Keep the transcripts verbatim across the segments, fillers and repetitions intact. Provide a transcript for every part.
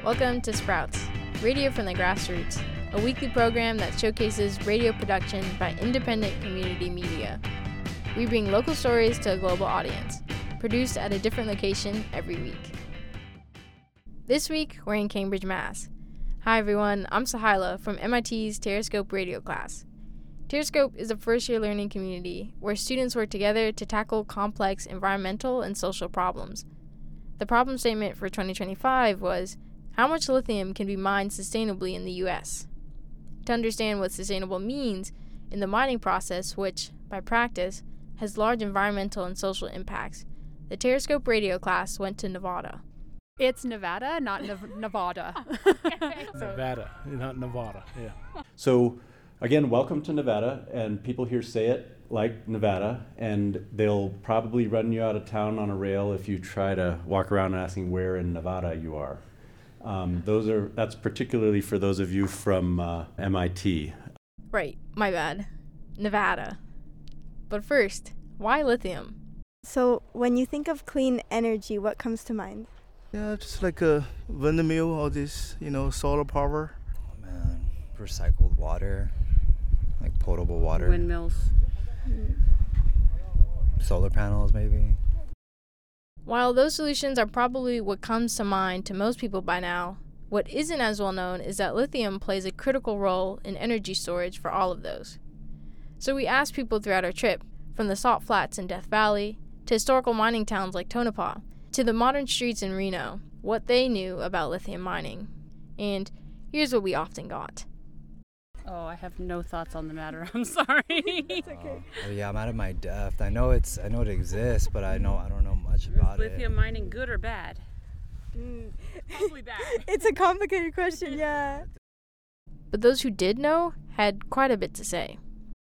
Welcome to Sprouts, Radio from the Grassroots, a weekly program that showcases radio production by independent community media. We bring local stories to a global audience, produced at a different location every week. This week, we're in Cambridge, Mass. Hi everyone, I'm Sahila from M I T's Terrascope radio class. Terrascope is a first-year learning community where students work together to tackle complex environmental and social problems. The problem statement for twenty twenty-five was, how much lithium can be mined sustainably in the U S? To understand what sustainable means in the mining process, which, by practice, has large environmental and social impacts, the Terrascope radio class went to Nevada. It's Nevada, not Nev- Nevada. Nevada, not Nevada, yeah. So, again, welcome to Nevada, and people here say it like Nevada, and they'll probably run you out of town on a rail if you try to walk around asking where in Nevada you are. Um, those are that's particularly for those of you from uh, M I T. Right, my bad. Nevada. But first, why lithium? So, when you think of clean energy, what comes to mind? Yeah, just like a windmill, all this, you know, solar power. Oh man, recycled water, like potable water. Windmills. Mm. Solar panels, maybe. While those solutions are probably what comes to mind to most people by now, what isn't as well known is that lithium plays a critical role in energy storage for all of those. So we asked people throughout our trip, from the salt flats in Death Valley, to historical mining towns like Tonopah, to the modern streets in Reno, what they knew about lithium mining. And here's what we often got. Oh, I have no thoughts on the matter. I'm sorry. It's okay. Oh, yeah, I'm out of my depth. I know it's, I know it exists, but I know I don't know much about Is lithium it. mining good or bad? Mm. Probably bad. It's a complicated question, yeah. But those who did know had quite a bit to say.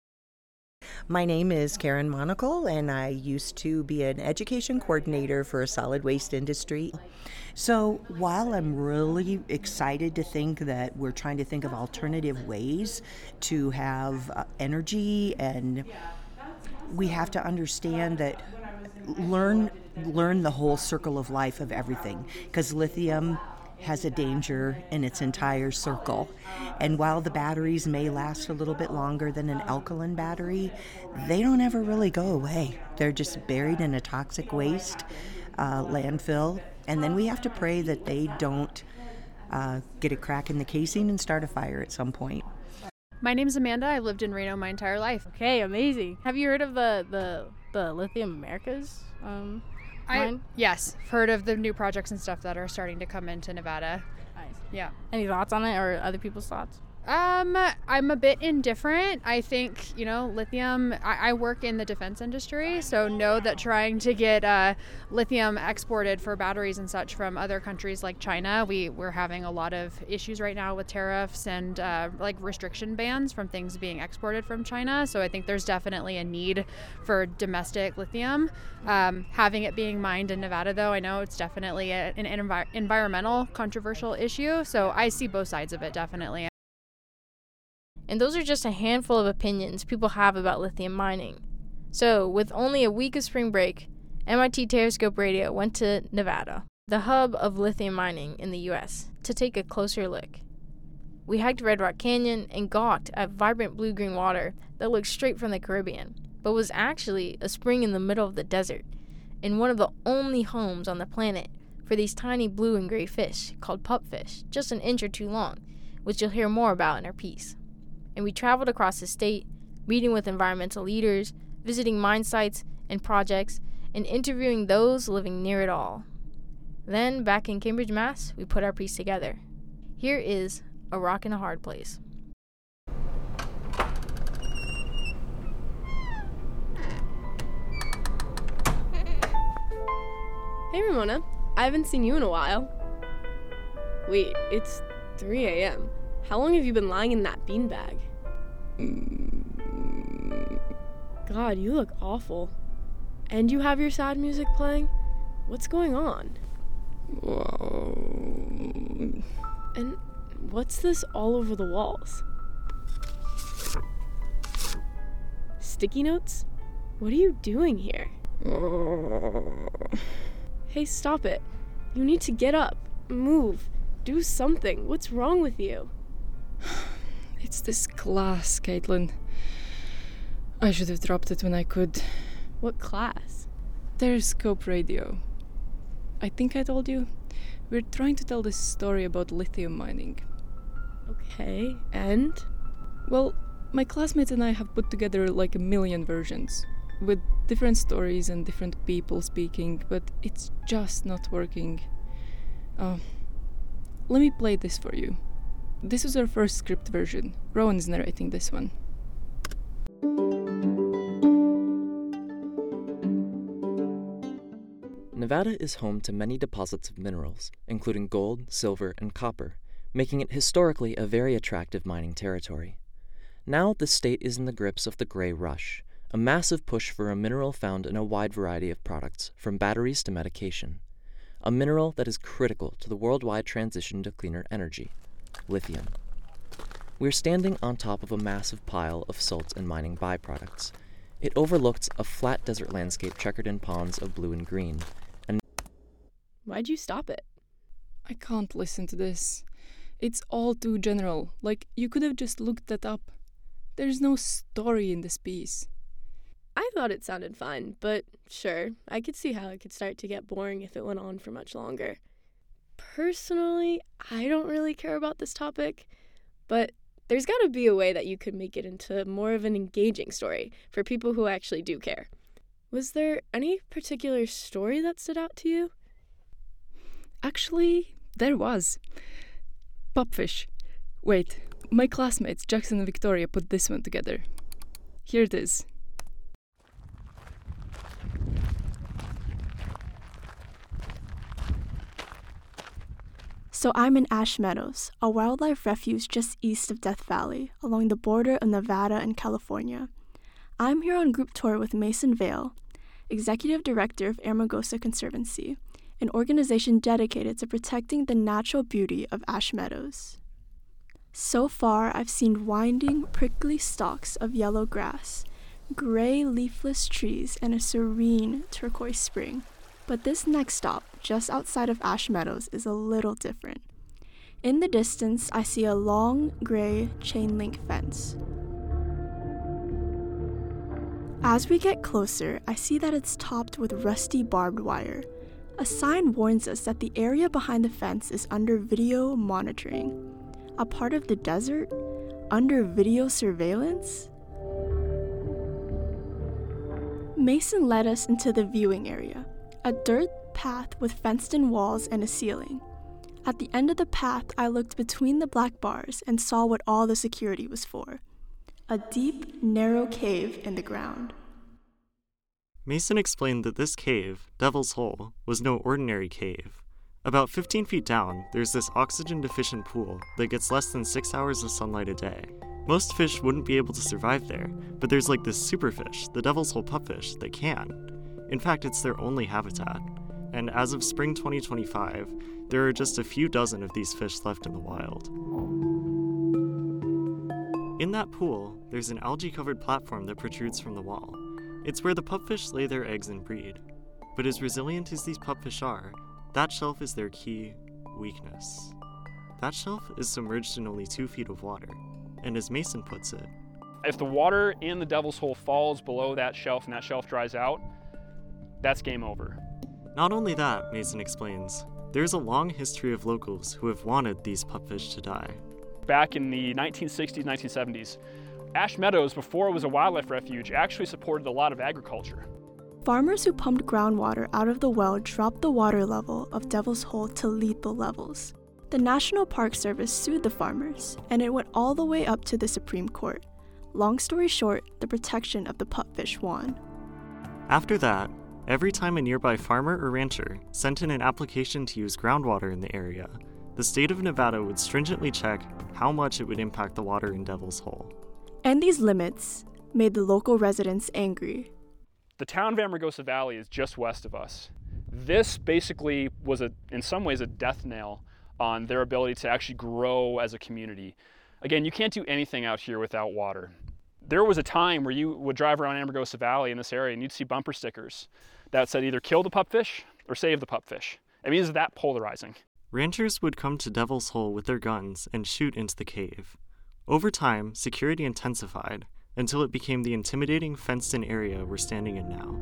My name is Karen Monacle, and I used to be an education coordinator for a solid waste industry. So while I'm really excited to think that we're trying to think of alternative ways to have uh, energy, and we have to understand that learn learn the whole circle of life of everything, because lithium has a danger in its entire circle. And while the batteries may last a little bit longer than an alkaline battery, they don't ever really go away. They're just buried in a toxic waste uh, landfill, and then we have to pray that they don't uh, get a crack in the casing and start a fire at some point. My name's Amanda. I've lived in Reno my entire life. Okay, amazing. Have you heard of the, the, the Lithium Americas um, I, mine? yes, heard of the new projects and stuff that are starting to come into Nevada. Nice. Yeah. Any thoughts on it or other people's thoughts? Um, I'm a bit indifferent. I think, you know, lithium, I, I work in the defense industry, so know that trying to get uh, lithium exported for batteries and such from other countries like China, we, we're having a lot of issues right now with tariffs and uh, like restriction bans from things being exported from China. So I think there's definitely a need for domestic lithium. Um, having it being mined in Nevada, though, I know it's definitely a, an envi- environmental controversial issue. So I see both sides of it, definitely. And those are just a handful of opinions people have about lithium mining. So, with only a week of spring break, M I T Terrascope Radio went to Nevada, the hub of lithium mining in the U S, to take a closer look. We hiked Red Rock Canyon and gawked at vibrant blue-green water that looked straight from the Caribbean, but was actually a spring in the middle of the desert, in one of the only homes on the planet for these tiny blue and gray fish called pupfish, just an inch or two long, which you'll hear more about in our piece. And we traveled across the state, meeting with environmental leaders, visiting mine sites and projects, and interviewing those living near it all. Then, back in Cambridge, Mass, we put our piece together. Here is A Rock in a Hard Place. Hey Ramona, I haven't seen you in a while. Wait, it's three a.m. How long have you been lying in that beanbag? God, you look awful. And you have your sad music playing? What's going on? Whoa. And what's this all over the walls? Sticky notes? What are you doing here? Hey, stop it. You need to get up. Move. Do something. What's wrong with you? It's this class, Caitlin. I should have dropped it when I could. What class? Terrascope radio. I think I told you. We're trying to tell this story about lithium mining. Okay, and? Well, my classmates and I have put together like a million versions, with different stories and different people speaking, but it's just not working. Uh, let me play this for you. This is our first script version. Rowan is narrating this one. Nevada is home to many deposits of minerals, including gold, silver, and copper, making it historically a very attractive mining territory. Now the state is in the grips of the gray rush, a massive push for a mineral found in a wide variety of products, from batteries to medication. A mineral that is critical to the worldwide transition to cleaner energy, lithium. We're standing on top of a massive pile of salt and mining byproducts. It overlooks a flat desert landscape checkered in ponds of blue and green. And why'd you stop it? I can't listen to this. It's all too general, like you could have just looked that up. There's no story in this piece. I thought it sounded fun, but sure, I could see how it could start to get boring if it went on for much longer. Personally, I don't really care about this topic, but there's got to be a way that you could make it into more of an engaging story for people who actually do care. Was there any particular story that stood out to you? Actually, there was. Pupfish. Wait, my classmates Jackson and Victoria put this one together. Here it is. So I'm in Ash Meadows, a wildlife refuge just east of Death Valley, along the border of Nevada and California. I'm here on group tour with Mason Vale, Executive Director of Amargosa Conservancy, an organization dedicated to protecting the natural beauty of Ash Meadows. So far, I've seen winding, prickly stalks of yellow grass, gray leafless trees, and a serene turquoise spring. But this next stop, just outside of Ash Meadows, is a little different. In the distance, I see a long, gray chain link fence. As we get closer, I see that it's topped with rusty barbed wire. A sign warns us that the area behind the fence is under video monitoring. A part of the desert? Under video surveillance? Mason led us into the viewing area. A dirt path with fenced-in walls and a ceiling. At the end of the path, I looked between the black bars and saw what all the security was for. A deep, narrow cave in the ground. Mason explained that this cave, Devil's Hole, was no ordinary cave. About fifteen feet down, there's this oxygen-deficient pool that gets less than six hours of sunlight a day. Most fish wouldn't be able to survive there, but there's like this superfish, the Devil's Hole pupfish, that can. In fact, it's their only habitat, and as of spring twenty twenty-five, there are just a few dozen of these fish left in the wild. In that pool, there's an algae-covered platform that protrudes from the wall. It's where the pupfish lay their eggs and breed. But as resilient as these pupfish are, that shelf is their key weakness. That shelf is submerged in only two feet of water, and as Mason puts it, if the water in the Devil's Hole falls below that shelf and that shelf dries out, that's game over. Not only that, Mason explains, there's a long history of locals who have wanted these pupfish to die. Back in the nineteen sixties, nineteen seventies, Ash Meadows, before it was a wildlife refuge, actually supported a lot of agriculture. Farmers who pumped groundwater out of the well dropped the water level of Devil's Hole to lethal levels. The National Park Service sued the farmers, and it went all the way up to the Supreme Court. Long story short, the protection of the pupfish won. After that, every time a nearby farmer or rancher sent in an application to use groundwater in the area, the state of Nevada would stringently check how much it would impact the water in Devil's Hole. And these limits made the local residents angry. The town of Amargosa Valley is just west of us. This basically was, a, in some ways, a death knell on their ability to actually grow as a community. Again, you can't do anything out here without water. There was a time where you would drive around Amargosa Valley in this area and you'd see bumper stickers that said either kill the pupfish or save the pupfish. I mean, it's that polarizing. Ranchers would come to Devil's Hole with their guns and shoot into the cave. Over time, security intensified until it became the intimidating fenced-in area we're standing in now.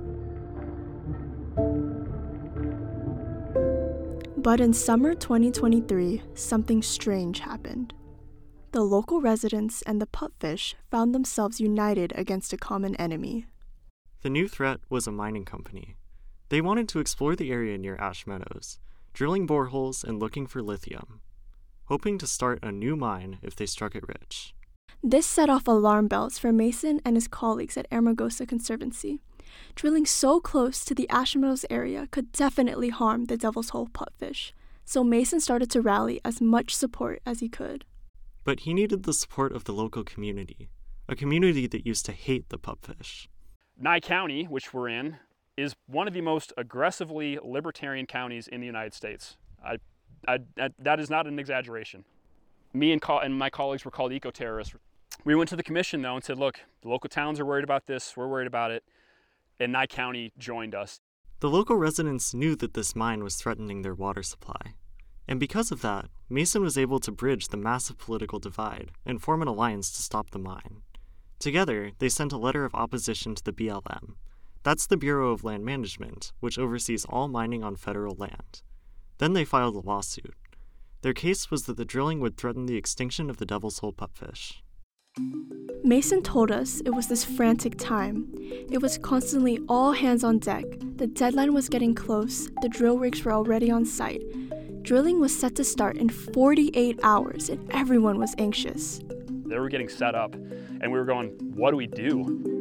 But in summer twenty twenty-three, something strange happened. The local residents and the pupfish found themselves united against a common enemy. The new threat was a mining company. They wanted to explore the area near Ash Meadows, drilling boreholes and looking for lithium, hoping to start a new mine if they struck it rich. This set off alarm bells for Mason and his colleagues at Amargosa Conservancy. Drilling so close to the Ash Meadows area could definitely harm the Devil's Hole pupfish, so Mason started to rally as much support as he could. But he needed the support of the local community, a community that used to hate the pupfish. Nye County, which we're in, is one of the most aggressively libertarian counties in the United States. I, I, I, that is not an exaggeration. Me and, co- and my colleagues were called eco-terrorists. We went to the commission, though, and said, look, the local towns are worried about this, we're worried about it, and Nye County joined us. The local residents knew that this mine was threatening their water supply. And because of that, Mason was able to bridge the massive political divide and form an alliance to stop the mine. Together, they sent a letter of opposition to the B L M. That's the Bureau of Land Management, which oversees all mining on federal land. Then they filed a lawsuit. Their case was that the drilling would threaten the extinction of the Devil's Hole pupfish. Mason told us it was this frantic time. It was constantly all hands on deck. The deadline was getting close. The drill rigs were already on site. Drilling was set to start in forty-eight hours, and everyone was anxious. They were getting set up, and we were going, what do we do?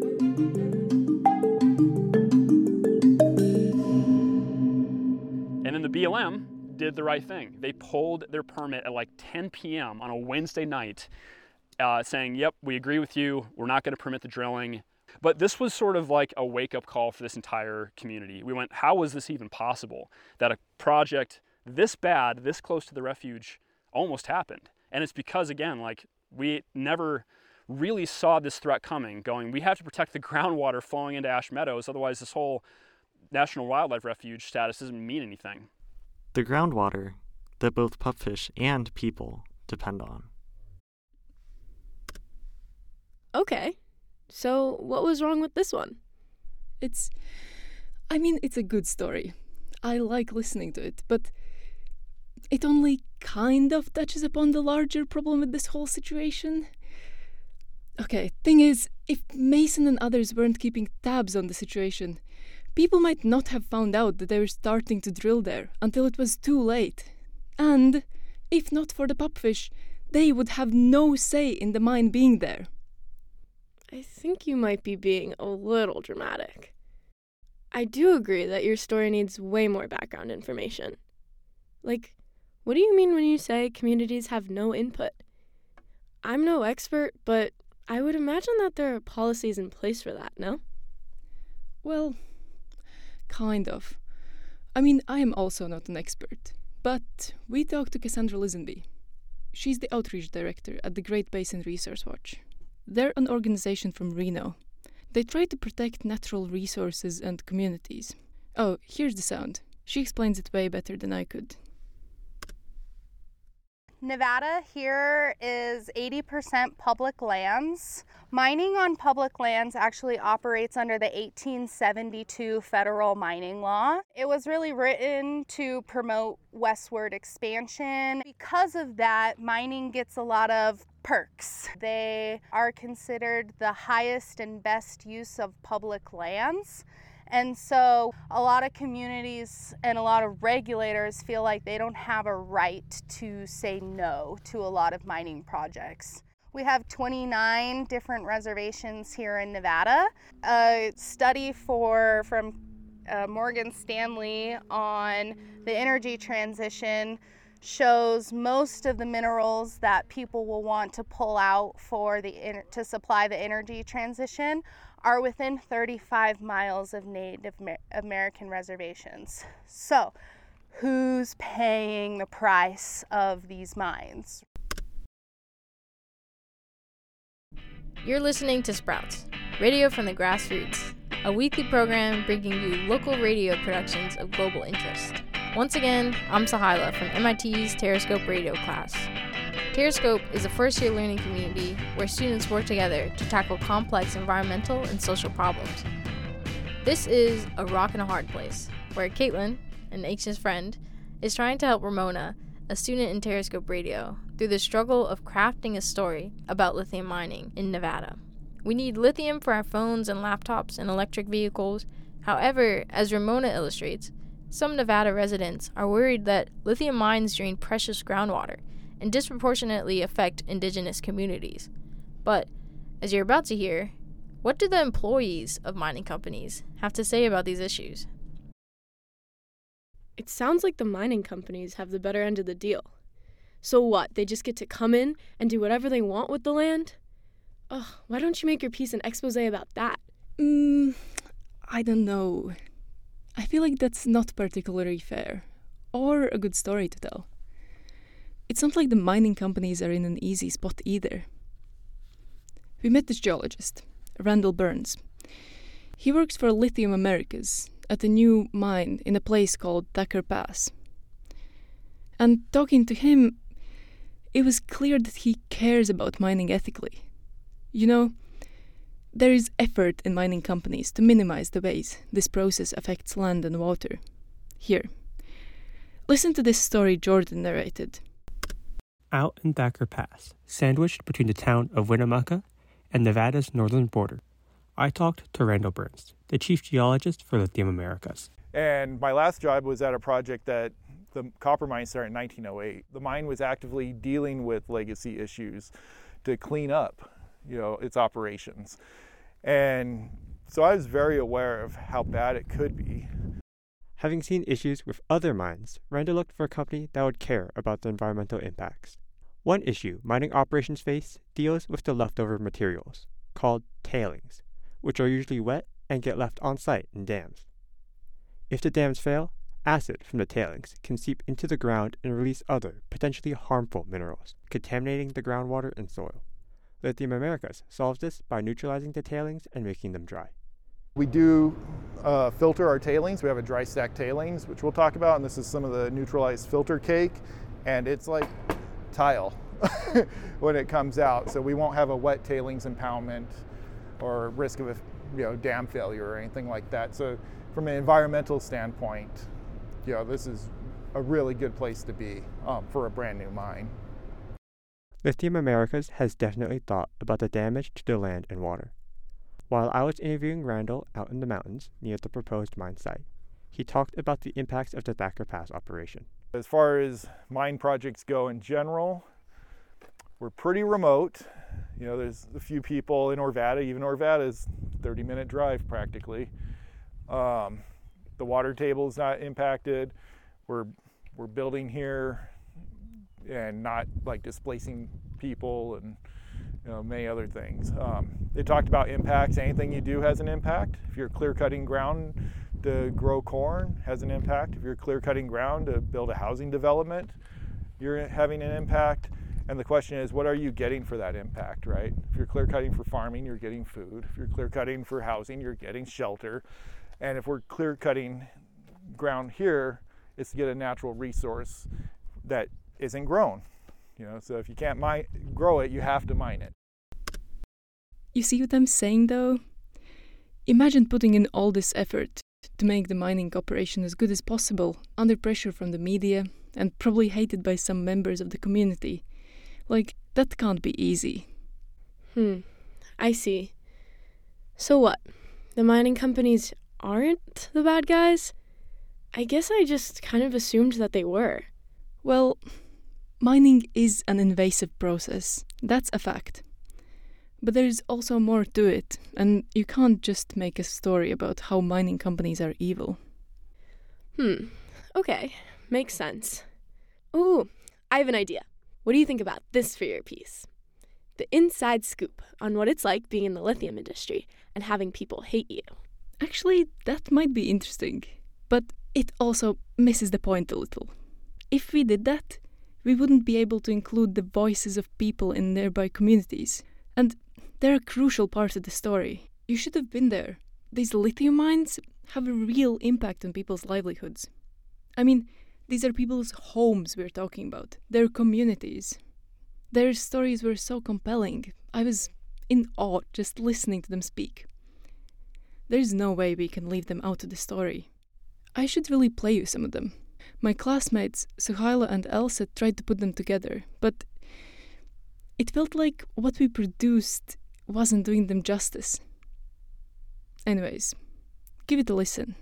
And then the B L M did the right thing. They pulled their permit at like ten p.m. on a Wednesday night, uh, saying, yep, we agree with you, we're not going to permit the drilling. But this was sort of like a wake-up call for this entire community. We went, how was this even possible? That a project this bad, this close to the refuge, almost happened. And it's because, again, like, we never really saw this threat coming, going, we have to protect the groundwater flowing into Ash Meadows, otherwise this whole National Wildlife Refuge status doesn't mean anything. The groundwater that both pupfish and people depend on. Okay, so what was wrong with this one? It's, I mean, it's a good story. I like listening to it, but it only kind of touches upon the larger problem with this whole situation. Okay, thing is, if Mason and others weren't keeping tabs on the situation, people might not have found out that they were starting to drill there until it was too late. And, if not for the pupfish, they would have no say in the mine being there. I think you might be being a little dramatic. I do agree that your story needs way more background information. Like, what do you mean when you say communities have no input? I'm no expert, but I would imagine that there are policies in place for that, no? Well, kind of. I mean, I am also not an expert, but we talked to Cassandra Lisenby. She's the outreach director at the Great Basin Resource Watch. They're an organization from Reno. They try to protect natural resources and communities. Oh, here's the sound. She explains it way better than I could. Nevada here is eighty percent public lands. Mining on public lands actually operates under the eighteen seventy-two federal mining law. It was really written to promote westward expansion. Because of that, mining gets a lot of perks. They are considered the highest and best use of public lands. And so a lot of communities and a lot of regulators feel like they don't have a right to say no to a lot of mining projects. We have twenty-nine different reservations here in Nevada. A study for from uh, Morgan Stanley on the energy transition shows most of the minerals that people will want to pull out for the to supply the energy transition are within thirty-five miles of Native American reservations. So, who's paying the price of these mines? You're listening to Sprouts, radio from the grassroots, a weekly program bringing you local radio productions of global interest. Once again, I'm Sahila from M I T's Terrascope Radio class. Terrascope is a first-year learning community where students work together to tackle complex environmental and social problems. This is a rock and a hard place, where Caitlin, an anxious friend, is trying to help Ramona, a student in Terrascope Radio, through the struggle of crafting a story about lithium mining in Nevada. We need lithium for our phones and laptops and electric vehicles. However, as Ramona illustrates, some Nevada residents are worried that lithium mines drain precious groundwater and disproportionately affect indigenous communities. But, as you're about to hear, what do the employees of mining companies have to say about these issues? It sounds like the mining companies have the better end of the deal. So what, they just get to come in and do whatever they want with the land? Ugh, why don't you make your piece an expose about that? Mm, I don't know. I feel like that's not particularly fair, or a good story to tell. It's not like the mining companies are in an easy spot either. We met this geologist, Randall Burns. He works for Lithium Americas at a new mine in a place called Thacker Pass. And talking to him, it was clear that he cares about mining ethically. You know, there is effort in mining companies to minimize the ways this process affects land and water. Here, listen to this story Jordan narrated. Out in Thacker Pass, sandwiched between the town of Winnemucca and Nevada's northern border, I talked to Randall Burns, the chief geologist for Lithium Americas. And my last job was at a project that the copper mine started in nineteen oh eight. The mine was actively dealing with legacy issues to clean up, you know, its operations. And so I was very aware of how bad it could be. Having seen issues with other mines, Randall looked for a company that would care about the environmental impacts. One issue mining operations face deals with the leftover materials, called tailings, which are usually wet and get left on site in dams. If the dams fail, acid from the tailings can seep into the ground and release other, potentially harmful minerals, contaminating the groundwater and soil. Lithium Americas solves this by neutralizing the tailings and making them dry. We do uh, filter our tailings. We have a dry stack tailings, which we'll talk about, and this is some of the neutralized filter cake, and it's like tile when it comes out. So we won't have a wet tailings impoundment or risk of a you know, dam failure or anything like that. So from an environmental standpoint, you know, this is a really good place to be um, for a brand new mine. Lithium Americas has definitely thought about the damage to the land and water. While I was interviewing Randall out in the mountains near the proposed mine site, he talked about the impacts of the Thacker Pass operation. As far as mine projects go in general, we're pretty remote. You know, there's a few people in Orvada. Even Orvada is a thirty minute drive practically. Um, the water table is not impacted. We're we're building here and not like displacing people and you know many other things. Um, they talked about impacts. Anything you do has an impact. If you're clear cutting ground to grow corn, has an impact. If you're clear cutting ground to build a housing development, you're having an impact. And the question is, what are you getting for that impact, right? If you're clear cutting for farming, you're getting food. If you're clear cutting for housing, you're getting shelter. And if we're clear cutting ground here, it's to get a natural resource that isn't grown. You know, so if you can't mine, grow it, you have to mine it. You see what I'm saying, though? Imagine putting in all this effort to make the mining operation as good as possible, under pressure from the media, and probably hated by some members of the community. Like, that can't be easy. Hmm, I see. So what? The mining companies aren't the bad guys? I guess I just kind of assumed that they were. Well, mining is an invasive process. That's a fact. But there's also more to it, and you can't just make a story about how mining companies are evil. Hmm, okay, makes sense. Ooh, I have an idea. What do you think about this for your piece? The inside scoop on what it's like being in the lithium industry and having people hate you. Actually, that might be interesting, but it also misses the point a little. If we did that, we wouldn't be able to include the voices of people in nearby communities. And they're a crucial part of the story. You should have been there. These lithium mines have a real impact on people's livelihoods. I mean, These are people's homes we're talking about, their communities. Their stories were so compelling. I was in awe just listening to them speak. There's no way we can leave them out of the story. I should really play you some of them. My classmates, Suhaila and Elsa, tried to put them together, but it felt like what we produced wasn't doing them justice. Anyways, give it a listen.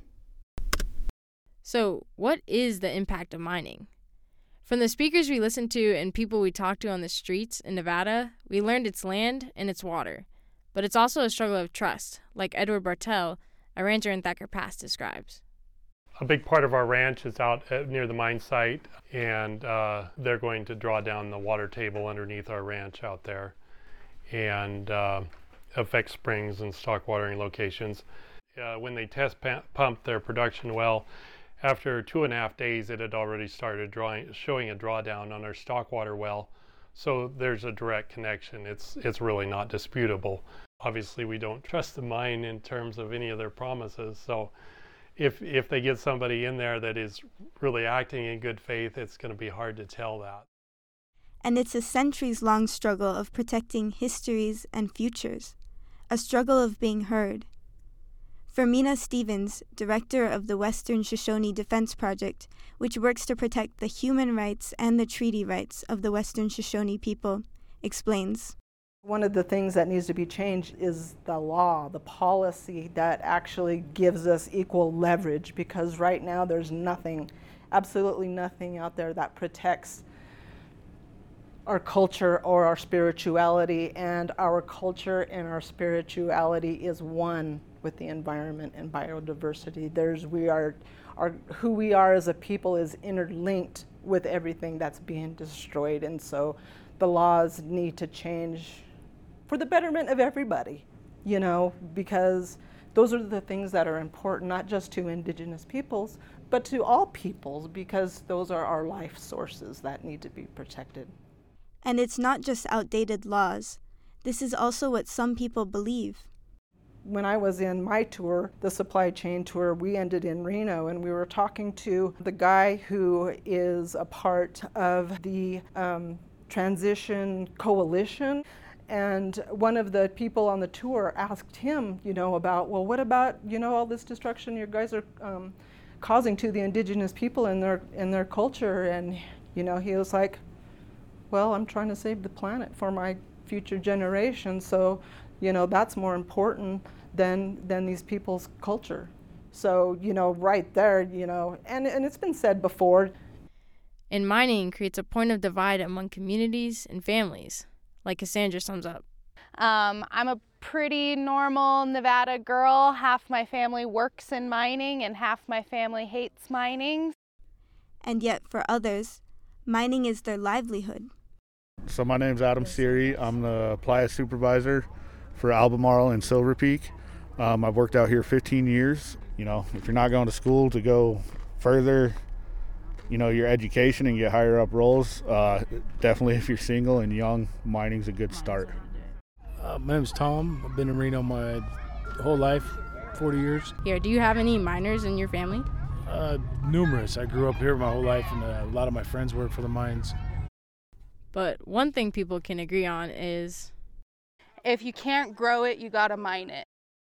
So, what is the impact of mining? From the speakers we listened to and people we talked to on the streets in Nevada, we learned it's land and it's water. But it's also a struggle of trust, like Edward Bartel, a rancher in Thacker Pass, describes. A big part of our ranch is out at, near the mine site, and uh, they're going to draw down the water table underneath our ranch out there and uh, affect springs and stock watering locations. Uh, when they test pa- pumped their production well, after two and a half days, it had already started drawing, showing a drawdown on our stock water well. So there's a direct connection. It's it's really not disputable. Obviously, we don't trust the mine in terms of any of their promises. So if if they get somebody in there that is really acting in good faith, it's going to be hard to tell that. And it's a centuries-long struggle of protecting histories and futures, a struggle of being heard. Fermina Stevens, director of the Western Shoshone Defense Project, which works to protect the human rights and the treaty rights of the Western Shoshone people, explains. One of the things that needs to be changed is the law, the policy that actually gives us equal leverage, because right now there's nothing, absolutely nothing out there that protects our culture or our spirituality, and our culture and our spirituality is one with the environment and biodiversity. There's we are, our who we are as a people is interlinked with everything that's being destroyed, and so the laws need to change for the betterment of everybody, you know, because those are the things that are important, not just to Indigenous peoples, but to all peoples, because those are our life sources that need to be protected. And it's not just outdated laws. This is also what some people believe. When I was in my tour, the supply chain tour, we ended in Reno, and we were talking to the guy who is a part of the um, Transition Coalition. And one of the people on the tour asked him, you know, about, well, what about, you know, all this destruction you guys are um, causing to the Indigenous people and their in their culture? And, you know, he was like, well, I'm trying to save the planet for my future generations, so, you know, that's more important than than these people's culture. So, you know, right there, you know, and, and it's been said before. And mining creates a point of divide among communities and families, like Cassandra sums up. Um, I'm a pretty normal Nevada girl. Half my family works in mining and half my family hates mining. And yet for others, mining is their livelihood. So my name's Adam Siri. I'm the playa supervisor for Albemarle and Silver Peak. Um, I've worked out here fifteen years. You know, if you're not going to school to go further, you know, your education and get higher up roles, uh, definitely if you're single and young, mining's a good start. Uh, my name's Tom. I've been in Reno my whole life, forty years. Here, do you have any miners in your family? Uh, numerous. I grew up here my whole life, and uh, a lot of my friends work for the mines. But one thing people can agree on is, if you can't grow it, you gotta mine it.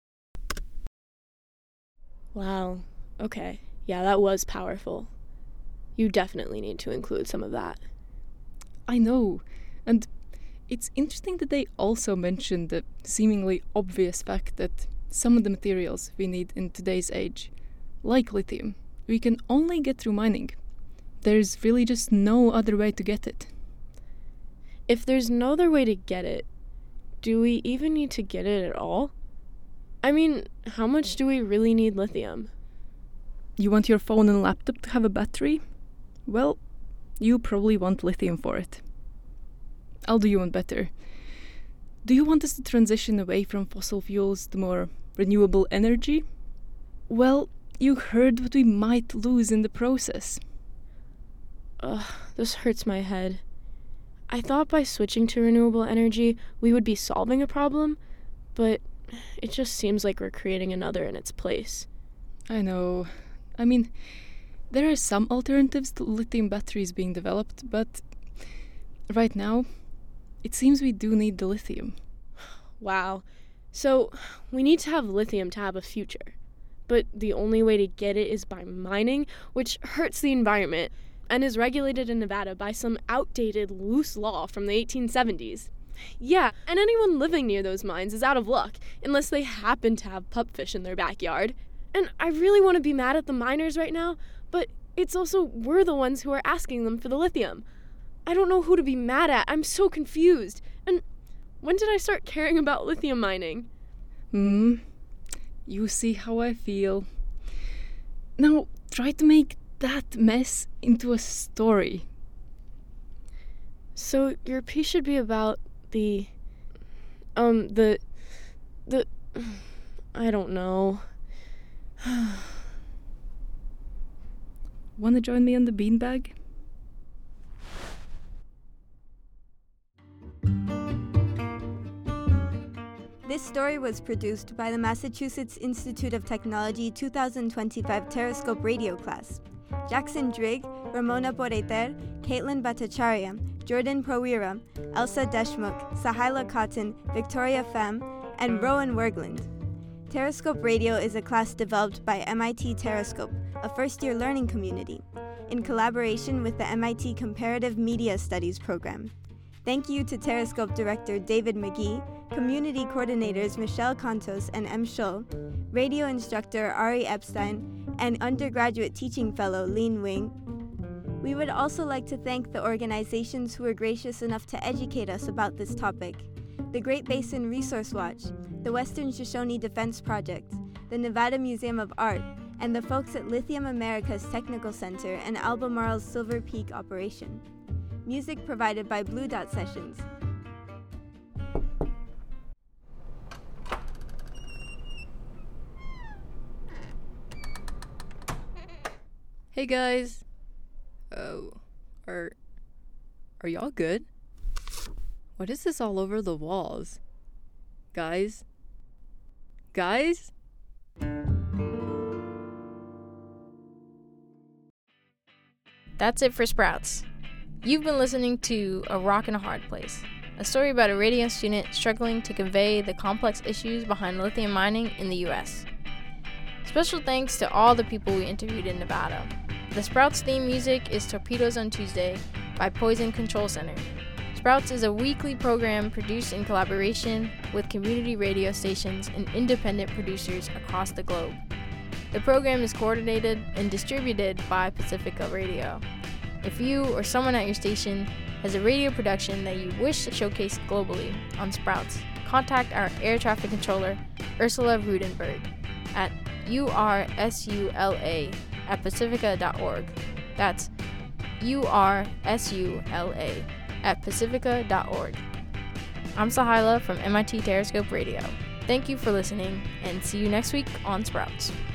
Wow. Okay. Yeah, that was powerful. You definitely need to include some of that. I know. And it's interesting that they also mentioned the seemingly obvious fact that some of the materials we need in today's age, like lithium, we can only get through mining. There's really just no other way to get it. If there's no other way to get it, do we even need to get it at all? I mean, how much do we really need lithium? You want your phone and laptop to have a battery? Well, you probably want lithium for it. I'll do you one better. Do you want us to transition away from fossil fuels to more renewable energy? Well, you heard what we might lose in the process. Ugh, this hurts my head. I thought by switching to renewable energy, we would be solving a problem, but it just seems like we're creating another in its place. I know. I mean, There are some alternatives to lithium batteries being developed, but right now, it seems we do need the lithium. Wow. So, we need to have lithium to have a future. But the only way to get it is by mining, which hurts the environment and is regulated in Nevada by some outdated, loose law from the eighteen seventies. Yeah, and anyone living near those mines is out of luck unless they happen to have pupfish in their backyard. And I really want to be mad at the miners right now, but it's also we're the ones who are asking them for the lithium. I don't know who to be mad at. I'm so confused. And when did I start caring about lithium mining? Hmm. You see how I feel. Now, try to make that mess into a story. So, your piece should be about the... Um, the... The... I don't know. Wanna join me on the beanbag? This story was produced by the Massachusetts Institute of Technology two thousand twenty-five Terrascope Radio class. Jackson Drigg, Ramona Boreter, Caitlin Bhattacharya, Jordan Prawira, Elsa Deshmukh, Sahila Cotton, Victoria Pham, and Rowan Wergland. Terrascope Radio is a class developed by M I T Terrascope, a first-year learning community, in collaboration with the M I T Comparative Media Studies program. Thank you to Terrascope Director David McGee, Community Coordinators Michelle Contos and M. Schull, Radio Instructor Ari Epstein, and Undergraduate Teaching Fellow Lin Wing. We would also like to thank the organizations who were gracious enough to educate us about this topic: the Great Basin Resource Watch, the Western Shoshone Defense Project, the Nevada Museum of Art, and the folks at Lithium America's Technical Center and Albemarle's Silver Peak operation. Music provided by Blue Dot Sessions. Hey guys. Oh, are are y'all good? What is this all over the walls? Guys? Guys? That's it for Sprouts. You've been listening to A Rock and a Hard Place, a story about a radio student struggling to convey the complex issues behind lithium mining in the U S. Special thanks to all the people we interviewed in Nevada. The Sprouts theme music is Torpedoes on Tuesday by Poison Control Center. Sprouts is a weekly program produced in collaboration with community radio stations and independent producers across the globe. The program is coordinated and distributed by Pacifica Radio. If you or someone at your station has a radio production that you wish showcased globally on Sprouts, contact our air traffic controller, Ursula Rudenberg, at ursula at pacifica dot org. That's ursula at pacifica dot org. I'm Sahila from M I T Terrascope Radio. Thank you for listening, and see you next week on Sprouts.